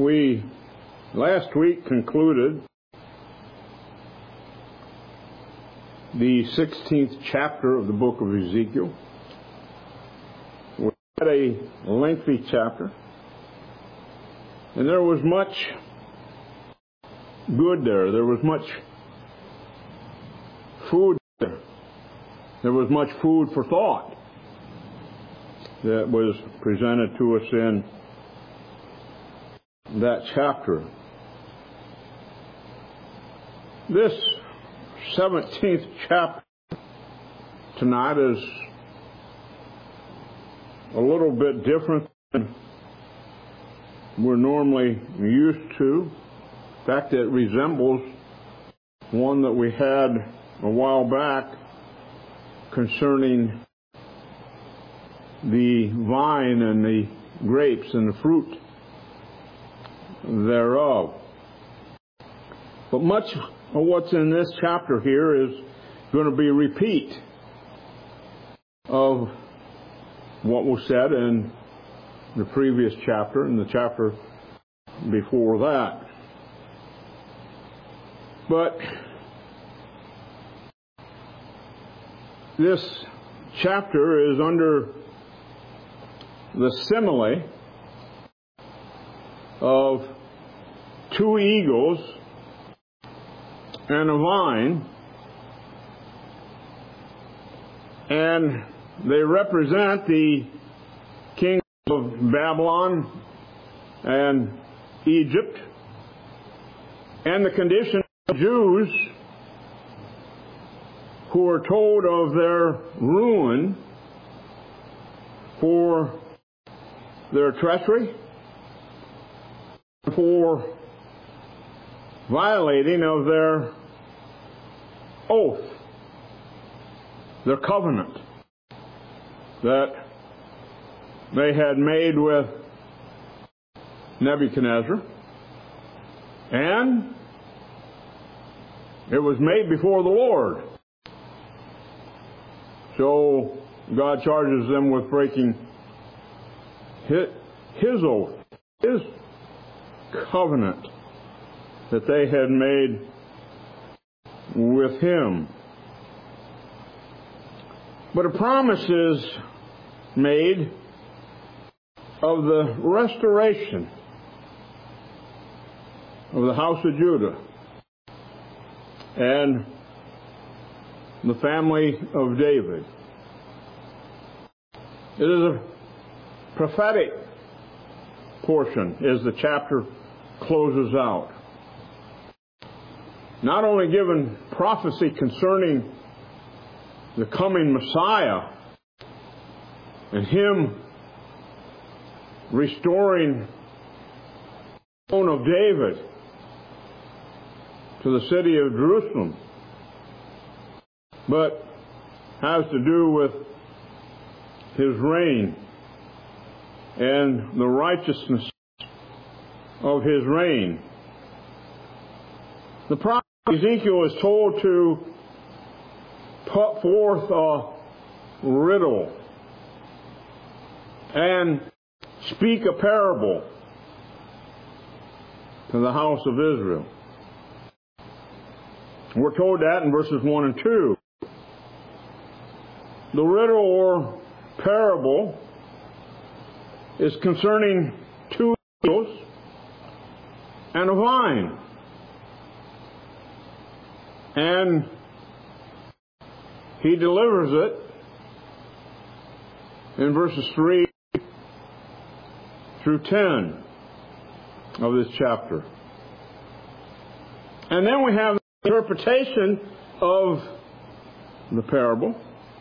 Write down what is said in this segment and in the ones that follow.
We last week concluded the 16th chapter of the book of Ezekiel. We had a lengthy chapter, and there was much good there. There was much food there. There was much food for thought that was presented to us in that chapter. This 17th chapter tonight is a little bit different than we're normally used to. In fact, it resembles one that we had a while back concerning the vine and the grapes and the fruit thereof. But much of what's in this chapter here is going to be a repeat of what was said in the previous chapter and the chapter before that. But this chapter is under the simile of two eagles and a vine, and they represent the kings of Babylon and Egypt and the condition of Jews who are told of their ruin for their treachery, for violating of their oath, their covenant that they had made with Nebuchadnezzar. And it was made before the Lord. So God charges them with breaking His oath, His covenant that they had made with Him. But a promise is made of the restoration of the house of Judah and the family of David. It is a prophetic portion as the chapter closes out. Not only given prophecy concerning the coming Messiah and Him restoring the throne of David to the city of Jerusalem, but has to do with His reign and the righteousness of His reign. The prophet Ezekiel is told to put forth a riddle and speak a parable to the house of Israel. We're told that in verses 1 and 2. The riddle or parable is concerning two eagles and a vine. And he delivers it in verses 3 through 10 of this chapter. And then we have the interpretation of the parable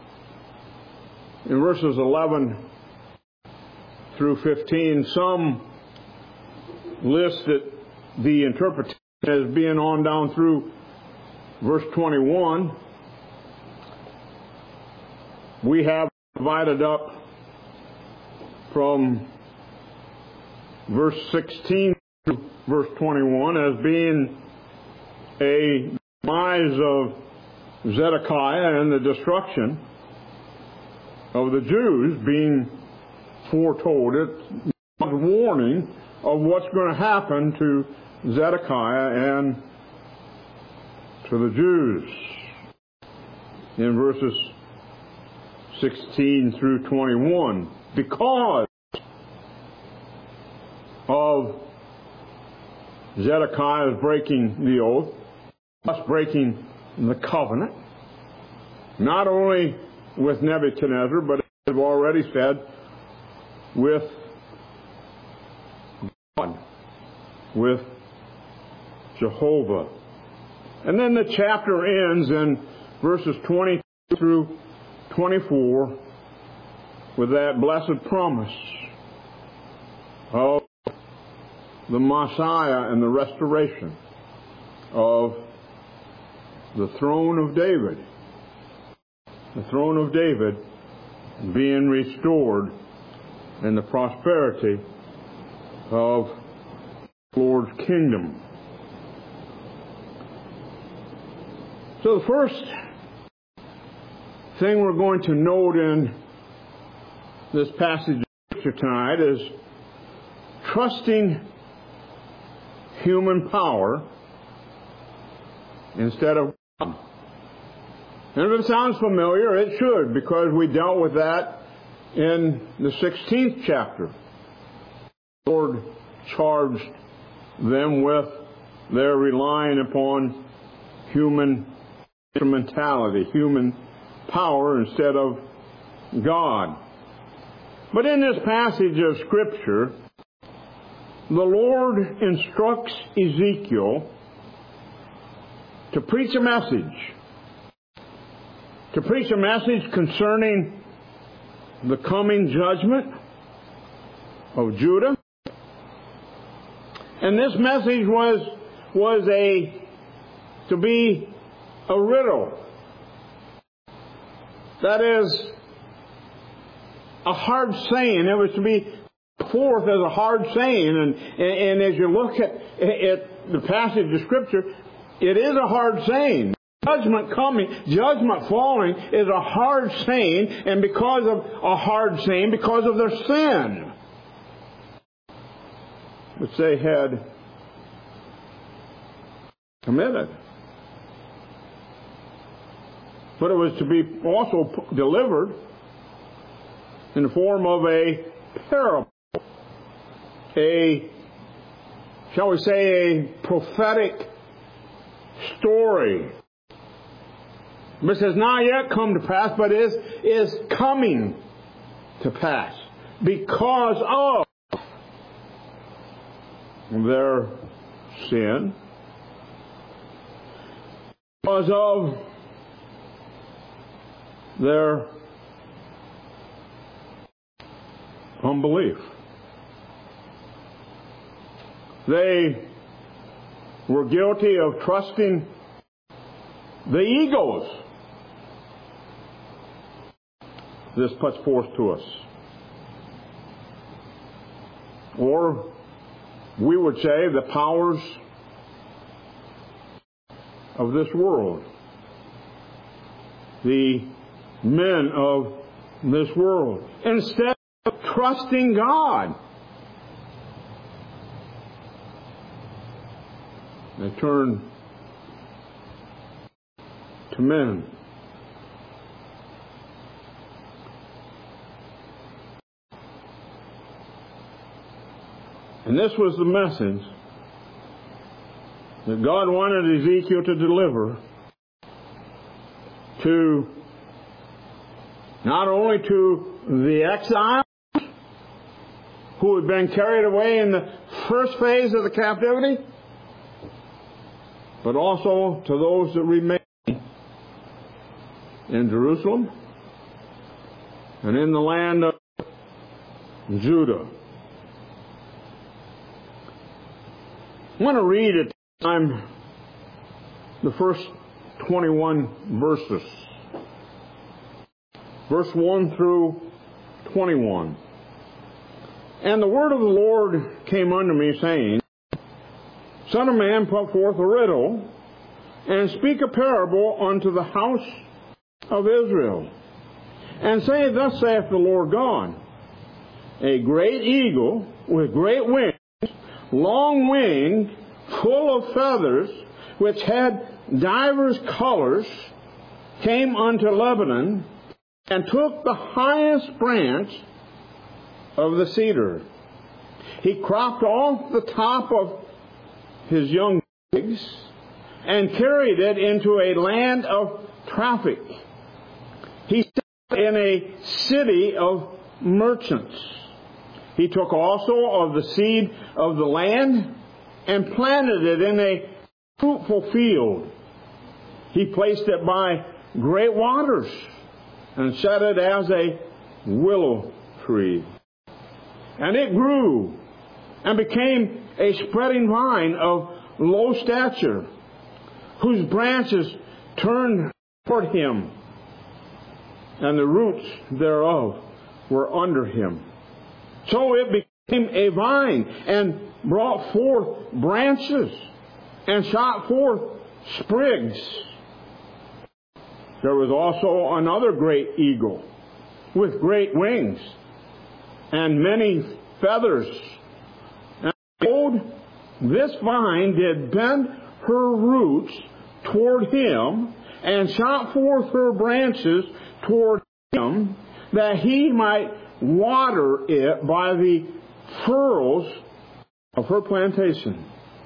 in verses 11 through 15. Some list the interpretation as being on down through verse 21. We have divided up from verse 16 to verse 21 as being a demise of Zedekiah and the destruction of the Jews being foretold. It's a warning of what's going to happen to Zedekiah and to the Jews in verses 16 through 21. Because of Zedekiah's breaking the oath, thus breaking the covenant, not only with Nebuchadnezzar, but as I've already said, with God, with Jehovah. And then the chapter ends in verses 20 through 24 with that blessed promise of the Messiah and the restoration of the throne of David. The throne of David being restored and the prosperity of the Lord's kingdom. So the first thing we're going to note in this passage of Scripture tonight is trusting human power instead of God. And if it sounds familiar, it should, because we dealt with that in the 16th chapter. The Lord charged them with their relying upon human instrumentality, human power instead of God. But in this passage of Scripture, the Lord instructs Ezekiel to preach a message. To preach a message concerning the coming judgment of Judah. And this message was to be a riddle. That is, a hard saying. It was to be forth as a hard saying. And as you look at the passage of Scripture, it is a hard saying. Judgment coming, judgment falling is a hard saying, and because of a hard saying, because of their sin, which they had committed. But it was to be also delivered in the form of a parable, shall we say, a prophetic story. This has not yet come to pass, but is coming to pass because of their sin, because of their unbelief. They were guilty of trusting the egos. This puts forth to us. Or we would say the powers of this world. The men of this world. Instead of trusting God, they turn to men. And this was the message that God wanted Ezekiel to deliver to not only to the exiles who had been carried away in the first phase of the captivity, but also to those that remained in Jerusalem and in the land of Judah. I want to read at the time the first 21 verses. Verse 1 through 21. And the word of the Lord came unto me, saying, Son of man, put forth a riddle, and speak a parable unto the house of Israel. And say, Thus saith the Lord God, a great eagle with great wings long wing, full of feathers, which had divers colors, came unto Lebanon, and took the highest branch of the cedar. He cropped off the top of his young figs, and carried it into a land of traffic. He set in a city of merchants. He took also of the seed of the land, and planted it in a fruitful field. He placed it by great waters, and set it as a willow tree. And it grew, and became a spreading vine of low stature, whose branches turned toward him, and the roots thereof were under him. So it became a vine, and brought forth branches, and shot forth sprigs. There was also another great eagle, with great wings, and many feathers. And behold, this vine did bend her roots toward him, and shot forth her branches toward him, that he might water it by the furrows of her plantation.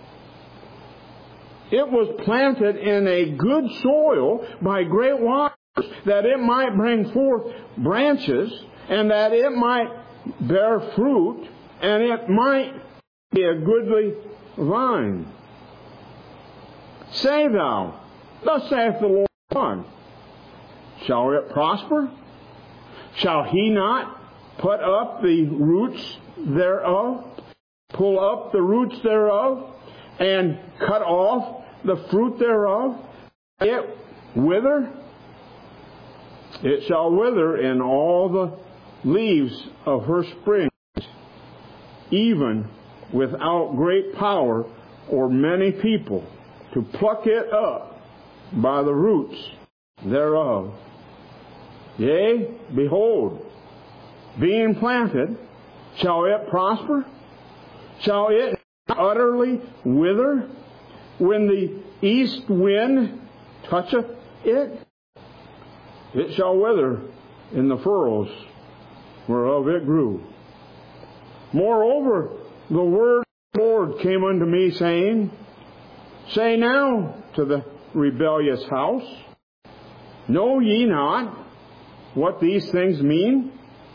It was planted in a good soil by great waters, that it might bring forth branches, and that it might bear fruit, and it might be a goodly vine. Say thou, thus saith the Lord God, shall it prosper? Shall he not put up the roots thereof, pull up the roots thereof, and cut off the fruit thereof? It wither? It shall wither in all the leaves of her springs, even without great power or many people to pluck it up by the roots thereof. Yea, behold, being planted, shall it prosper? Shall it utterly wither when the east wind toucheth it? It shall wither in the furrows whereof it grew. Moreover, the word of the Lord came unto me, saying, Say now to the rebellious house, know ye not what these things mean?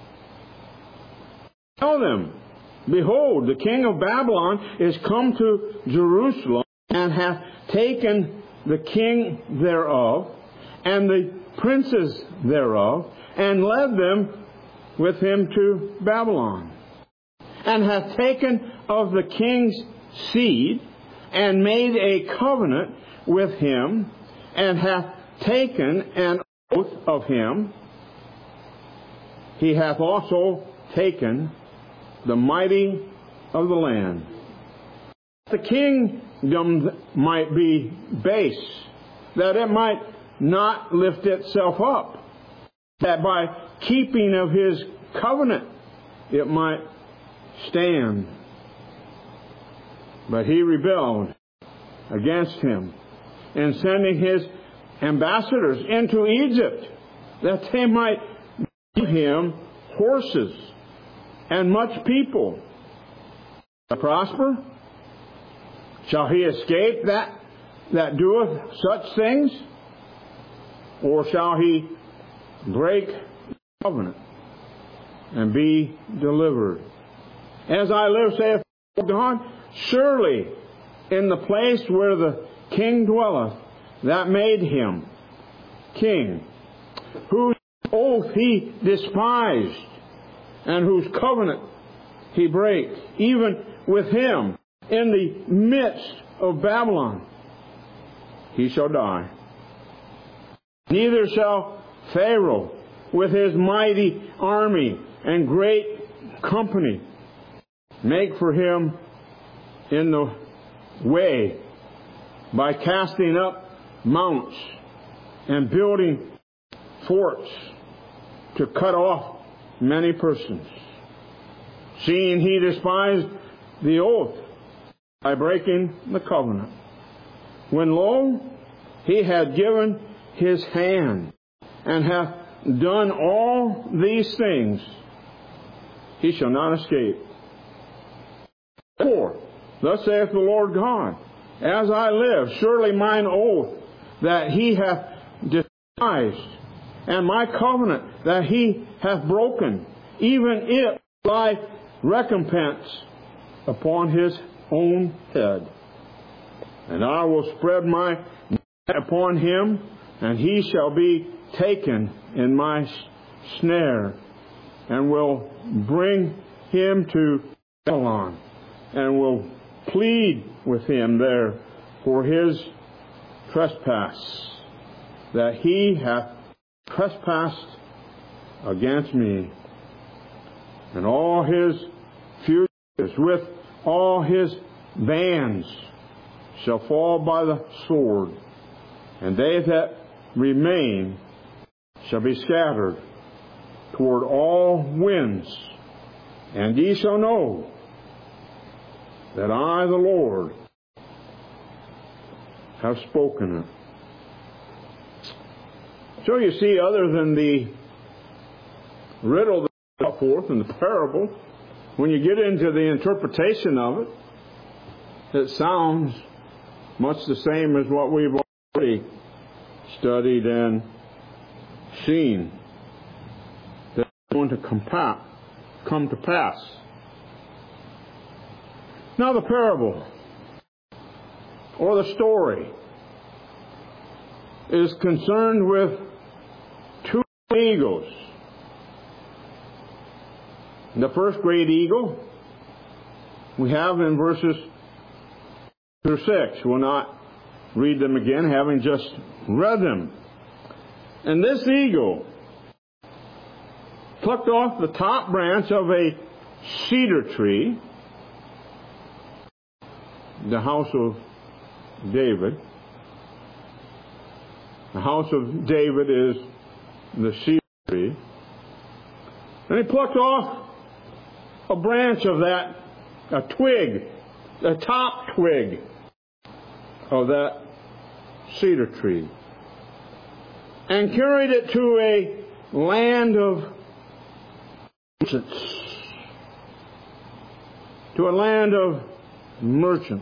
Tell them, behold, the king of Babylon is come to Jerusalem, and hath taken the king thereof, and the princes thereof, and led them with him to Babylon, and hath taken of the king's seed, and made a covenant with him, and hath taken an oath of him. He hath also taken the mighty of the land. The kingdom might be base, that it might not lift itself up, that by keeping of his covenant it might stand. But he rebelled against him, and sending his ambassadors into Egypt, that they might give him horses and much people. To prosper? Shall he escape that doeth such things? Or shall he break the covenant and be delivered? As I live, saith God, surely in the place where the king dwelleth, that made him king, whose oath he despised, and whose covenant he brake, even with him in the midst of Babylon, he shall die. Neither shall Pharaoh with his mighty army and great company make for him in the way by casting up mounts and building forts to cut off many persons, seeing he despised the oath by breaking the covenant. When lo, he had given his hand, and hath done all these things, he shall not escape. Therefore, thus saith the Lord God, as I live, surely mine oath that he hath despised, and my covenant that he hath broken, even it will I recompense upon his own head. And I will spread my net upon him, and he shall be taken in my snare, and will bring him to Babylon, and will plead with him there for his trespass, that he hath trespassed against me. And all his fugitives with all his bands shall fall by the sword, and they that remain shall be scattered toward all winds. And ye shall know that I, the Lord, have spoken it. So you see, other than the riddle that's brought forth in the parable, when you get into the interpretation of it, it sounds much the same as what we've already studied and seen. That's going to come to pass. Now the parable, or the story, is concerned with two eagles. The first great eagle we have in verses 2-6. We'll not read them again, having just read them. And this eagle plucked off the top branch of a cedar tree, the house of David. The house of David is the cedar tree. And he plucked off a branch of that, a twig, the top twig of that cedar tree, and carried it to a land of merchants. To a land of merchants.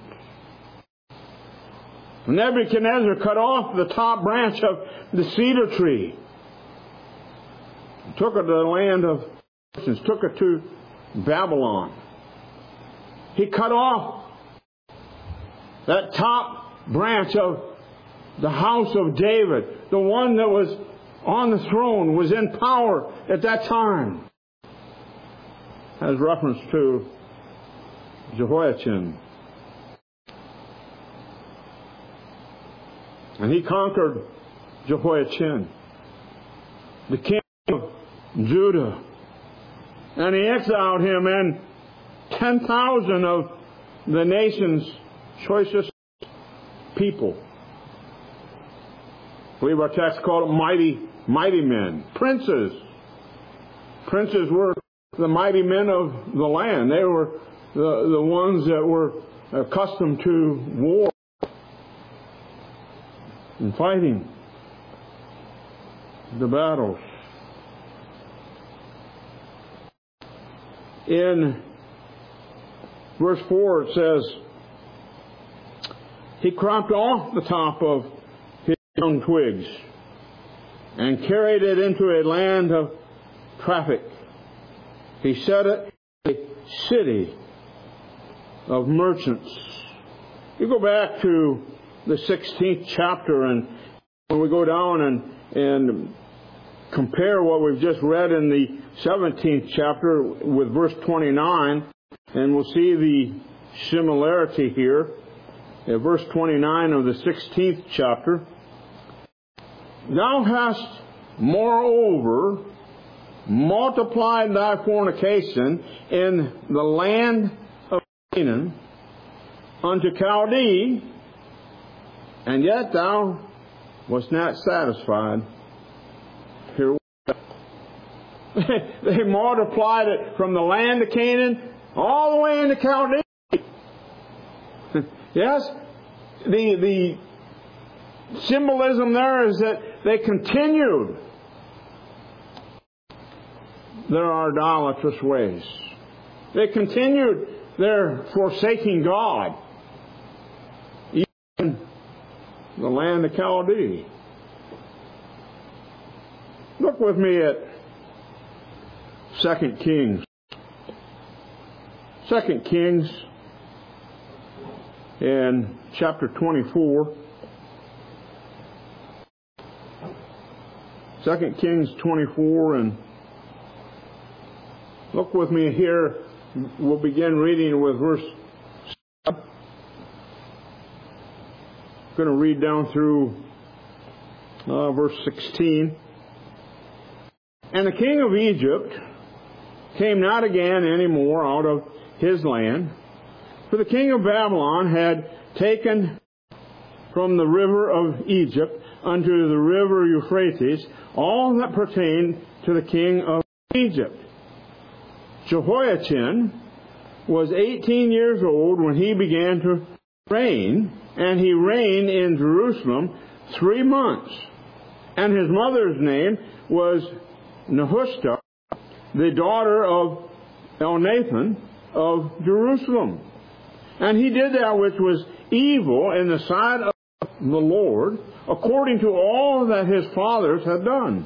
Nebuchadnezzar cut off the top branch of the cedar tree, took it to the land of merchants, took it to Babylon. He cut off that top branch of the house of David, the one that was on the throne, was in power at that time. Has reference to Jehoiachin. And he conquered Jehoiachin, the king of Judah. And he exiled him and 10,000 of the nation's choicest people. I believe our text called them mighty men. Princes. Princes were the mighty men of the land. They were the ones that were accustomed to war and fighting the battles. In verse 4 it says, he cropped off the top of his young twigs and carried it into a land of traffic. He set it a city of merchants. You go back to the 16th chapter, and when we go down and compare what we've just read in the 17th chapter with verse 29, and we'll see the similarity here. In verse 29 of the 16th chapter, thou hast moreover multiplied thy fornication in the land of Canaan unto Chaldee, and yet thou wast not satisfied. Here they multiplied it from the land of Canaan all the way into Chaldee. Yes, the symbolism there is that they continued their idolatrous ways. They continued their forsaking God, even the land of Chaldee. Look with me at 2 Kings. 2 Kings in chapter 24. 2 Kings 24, and look with me here. We'll begin reading with verse 7. I'm going to read down through verse 16. And the king of Egypt came not again any more out of his land, for the king of Babylon had taken from the river of Egypt unto the river Euphrates all that pertained to the king of Egypt. Jehoiachin was 18 years old when he began to reign, and he reigned in Jerusalem 3 months. And his mother's name was Nehushta, the daughter of Elnathan of Jerusalem. And he did that which was evil in the sight of the Lord, according to all that his fathers had done.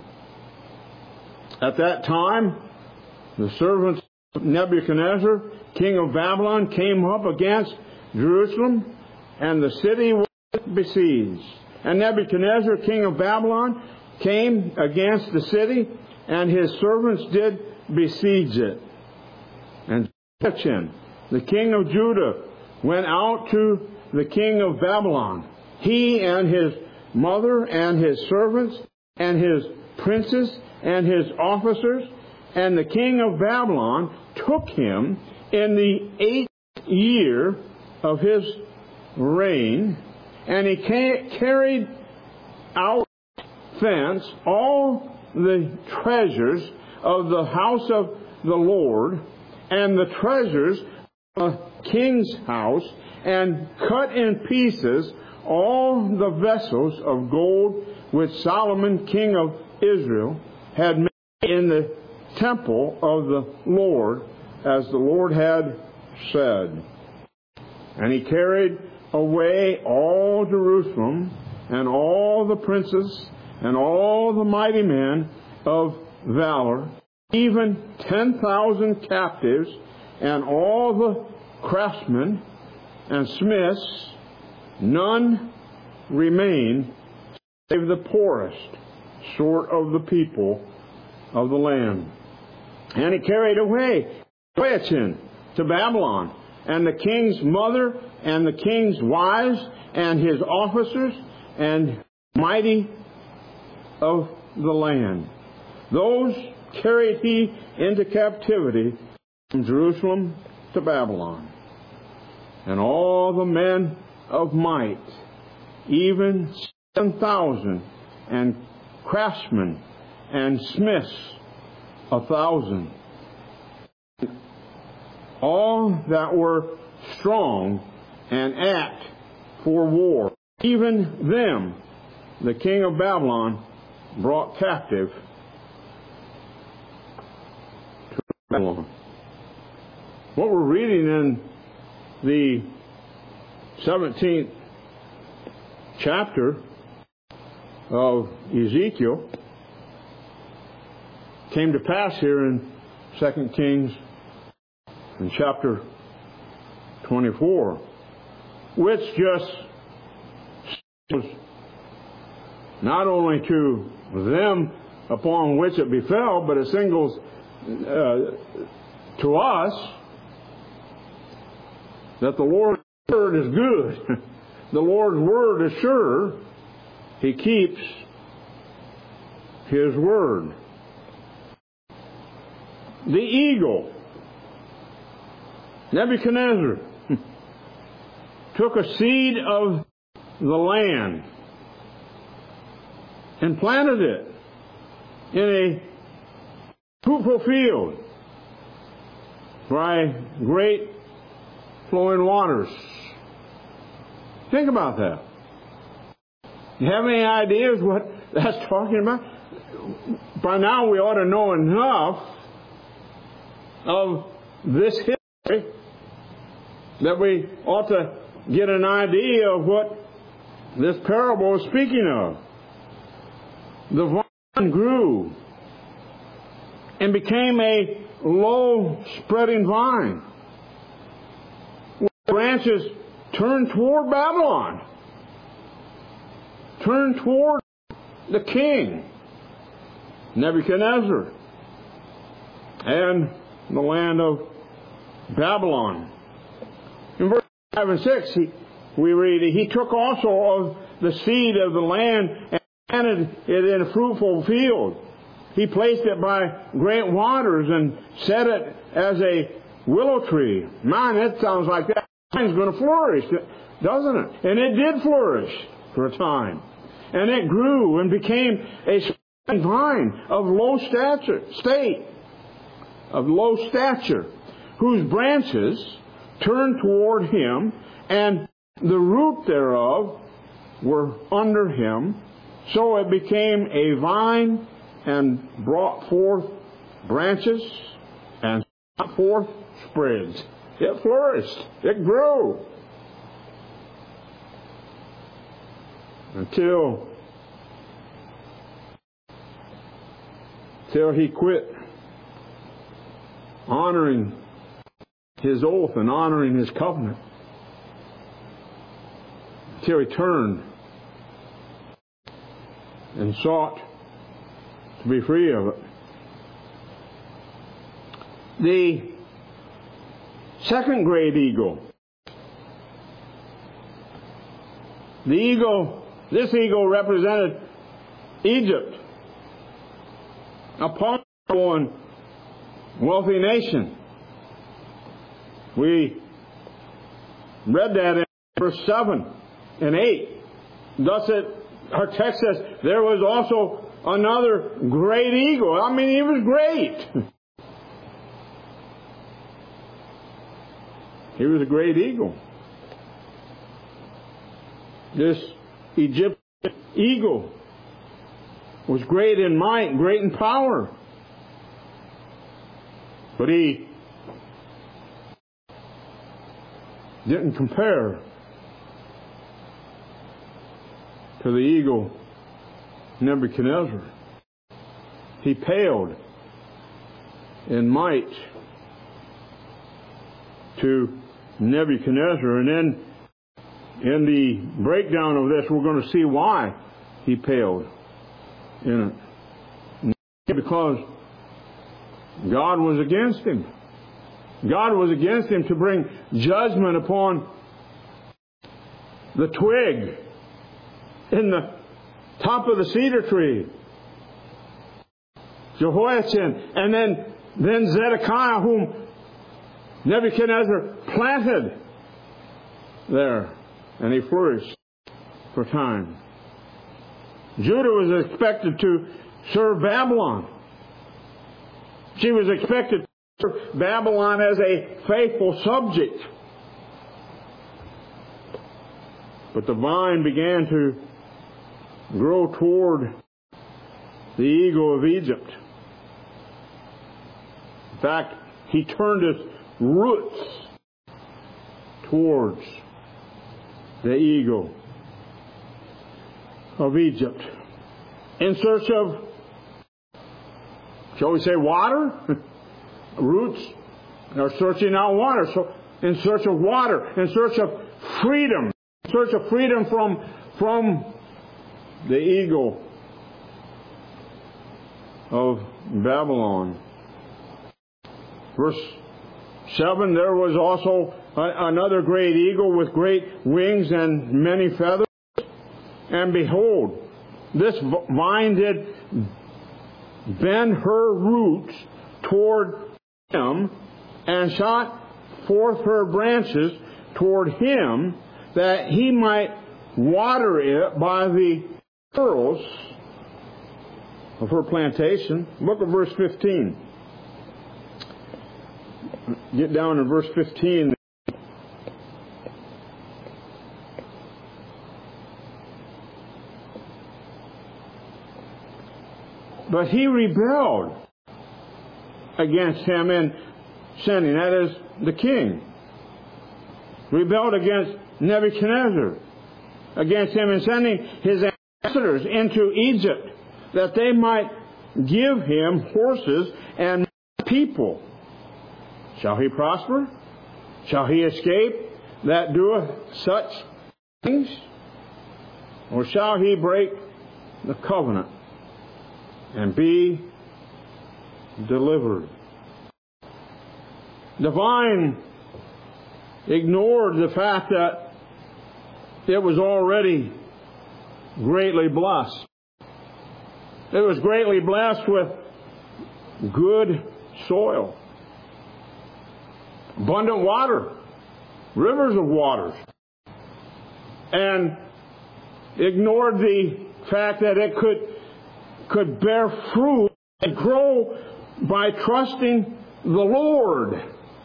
At that time, the servants of Nebuchadnezzar, king of Babylon, came up against Jerusalem, and the city was besieged. And Nebuchadnezzar, king of Babylon, came against the city, and his servants did besiege it. And Jehoiachin, the king of Judah, went out to the king of Babylon, he and his mother and his servants and his princes and his officers, and the king of Babylon took him in the 8th year of his reign, and he carried out thence all the treasures of the house of the Lord and the treasures of the king's house, and cut in pieces all the vessels of gold which Solomon king of Israel had made in the temple of the Lord, as the Lord had said. And he carried away all Jerusalem, and all the princes, and all the mighty men of valor, even 10,000 captives, and all the craftsmen and smiths. None remained save the poorest sort of the people of the land. And he carried away Jehoiachin to Babylon, and the king's mother, and the king's wives, and his officers, and mighty of the land. Those carried he into captivity from Jerusalem to Babylon. And all the men of might, even 7,000, and craftsmen and smiths 1,000. All that were strong and apt for war, even them the king of Babylon brought captive to Babylon. What we're reading in the 17th chapter of Ezekiel came to pass here in 2 Kings in chapter 24, which just was not only to them upon which it befell, but it singles to us that the Lord's word is good. The Lord's word is sure. He keeps His word. The eagle, Nebuchadnezzar, took a seed of the land and planted it in a fruitful field by great flowing waters. Think about that. You have any ideas what that's talking about? By now we ought to know enough of this history that we ought to get an idea of what this parable is speaking of. The vine grew and became a low spreading vine, with branches turned toward Babylon, turned toward the king, Nebuchadnezzar, and the land of Babylon. In verse 5 and 6, we read, He took also of the seed of the land and planted it in a fruitful field. He placed it by great waters and set it as a willow tree. Man, that sounds like that vine's going to flourish, doesn't it? And it did flourish for a time. And it grew and became a vine of low stature, whose branches turned toward him, and the root thereof were under him. So it became a vine and brought forth branches and brought forth sprigs. It flourished. It grew. Until he quit honoring his oath and honoring his covenant. Until he turned and sought to be free of it. The second great eagle. This eagle represented Egypt, a powerful and wealthy nation. We read that in verse 7 and 8. Thus our text says, there was also another great eagle. I mean, he was great. He was a great eagle. This Egyptian eagle was great in might, great in power. But he didn't compare to the eagle Nebuchadnezzar. He paled in might to Nebuchadnezzar. And then in the breakdown of this, we're going to see why he paled in it. Because God was against him. God was against him to bring judgment upon the twig in the top of the cedar tree. Jehoiachin, and then Zedekiah, whom Nebuchadnezzar planted there, and he flourished for time. Judah was expected to serve Babylon. She was expected to serve Babylon as a faithful subject. But the vine began to grow toward the eagle of Egypt. In fact, he turned his roots towards the eagle of Egypt in search of, shall we say, water? Roots are searching out water. So in search of water, in search of freedom, in search of freedom from the eagle of Babylon. Verse 7, there was also another great eagle with great wings and many feathers. And behold, this vine did bend her roots toward him, and shot forth her branches toward him, that he might water it by the furrows of her plantation. Look at verse 15. Get down to verse 15. But he rebelled against him in sending, that is, the king. Rebelled against Nebuchadnezzar, against him in sending his ambassadors into Egypt, that they might give him horses and people. Shall he prosper? Shall he escape that doeth such things? Or shall he break the covenant and be delivered? The vine ignored the fact that it was already greatly blessed. It was greatly blessed with good soil, abundant water, rivers of waters, and ignored the fact that it could bear fruit and grow by trusting the Lord.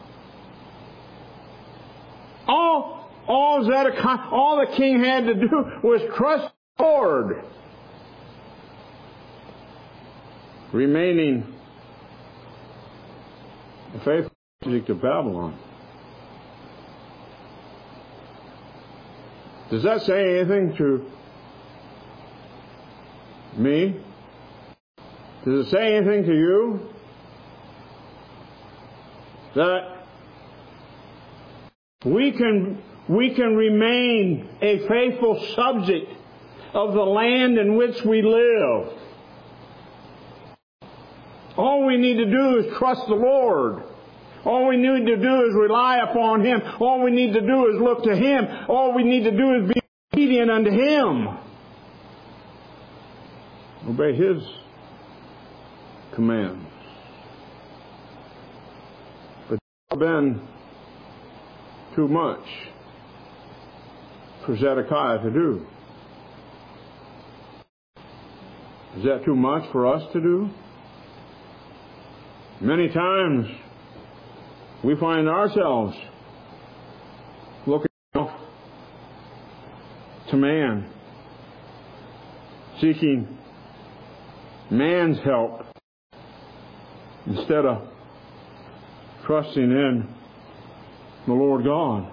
All the king had to do was trust the Lord, remaining faithful to Babylon. Does that say anything to me? Does it say anything to you? That we can remain a faithful subject of the land in which we live. All we need to do is trust the Lord. All we need to do is rely upon Him. All we need to do is look to Him. All we need to do is be obedient unto Him. Obey His commands. But it's been too much for Zedekiah to do. Is that too much for us to do? Many times we find ourselves looking to man, seeking man's help instead of trusting in the Lord God.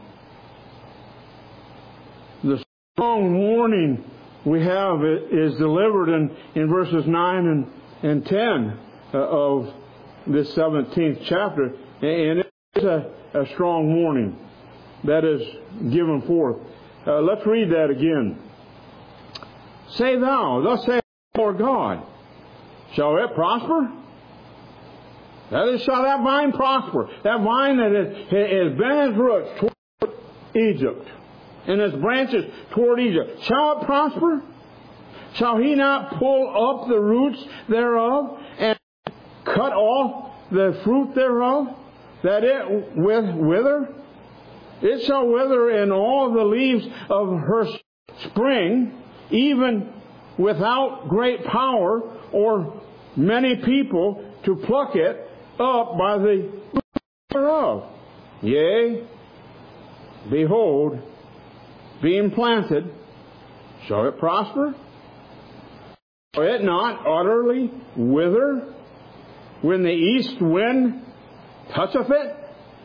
The strong warning we have is delivered in verses 9 and 10 of this 17th chapter, and it is a strong warning that is given forth. Let's read that again. Say thou, thus saith the Lord God, shall it prosper? That is, shall that vine prosper? That vine that has bent its roots toward Egypt and its branches toward Egypt. Shall it prosper? Shall he not pull up the roots thereof and cut off the fruit thereof, that it wither? It shall wither in all the leaves of her spring, even without great power or many people to pluck it up by the root thereof. Yea, behold, being planted, shall it prosper? Shall it not utterly wither when the east wind toucheth it?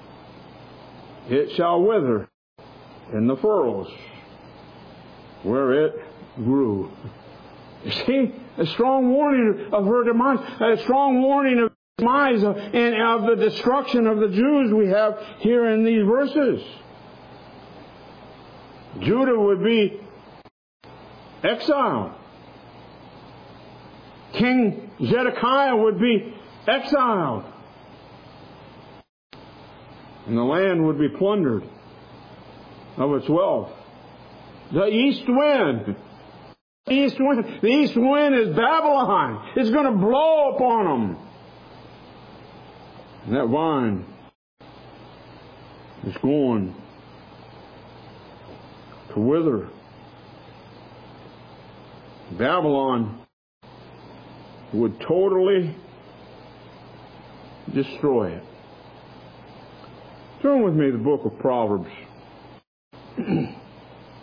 It shall wither in the furrows where it grew. You see, a strong warning of her demise, a strong warning of the demise and of the destruction of the Jews we have here in these verses. Judah would be exiled. King Zedekiah would be exiled. And the land would be plundered of its wealth. The east wind. The east wind is Babylon. It's going to blow upon them. And that vine is going to wither. Babylon would totally destroy it. Turn with me to the book of Proverbs.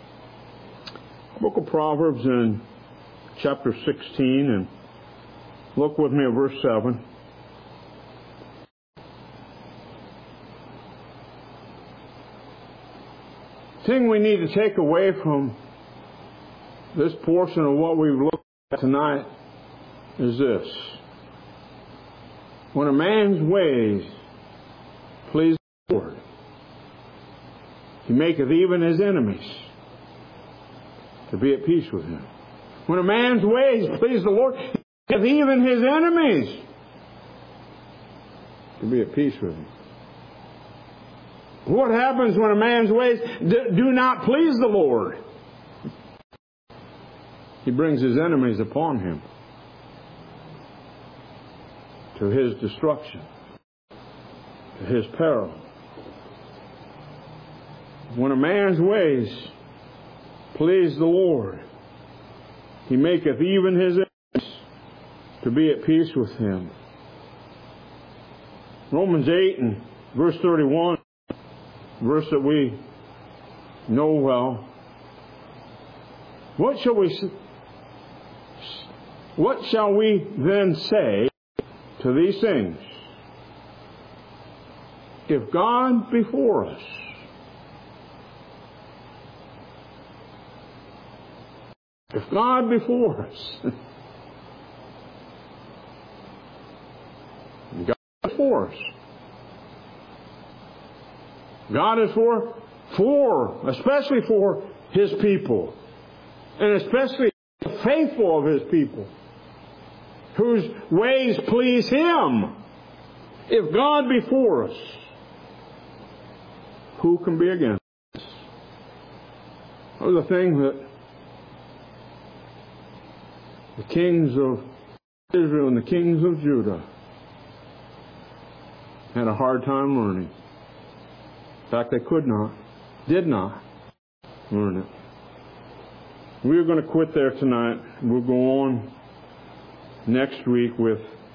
Book of Proverbs in chapter 16 and Look with me at verse 7. The thing we need to take away from this portion of what we've looked at tonight is this. When a man's ways please the Lord, he maketh even his enemies to be at peace with him. When a man's ways please the Lord, he maketh even his enemies to be at peace with him. What happens when a man's ways do not please the Lord? He brings his enemies upon him to his destruction, to his peril. When a man's ways please the Lord, he maketh even his enemies to be at peace with him. Romans 8 and verse 31, verse that we know well. What shall we then say to these things? If God be for us, if God be for us, God is for us. God is especially for His people, and especially the faithful of His people, whose ways please Him. If God be for us, who can be against us? That was the thing that the kings of Israel and the kings of Judah had a hard time learning. In fact, they did not learn it. We're going to quit there tonight. We'll go on next week with